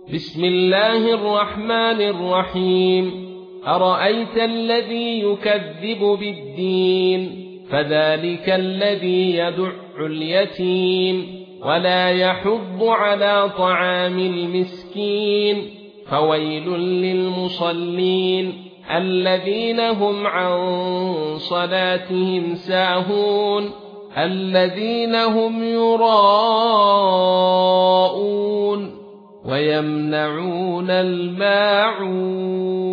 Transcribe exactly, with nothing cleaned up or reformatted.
بسم الله الرحمن الرحيم أرأيت الذي يكذب بالدين فذلك الذي يدع اليتيم ولا يحض على طعام المسكين فويل للمصلين الذين هم عن صلاتهم ساهون الذين هم يراءون ويمنعون الماعون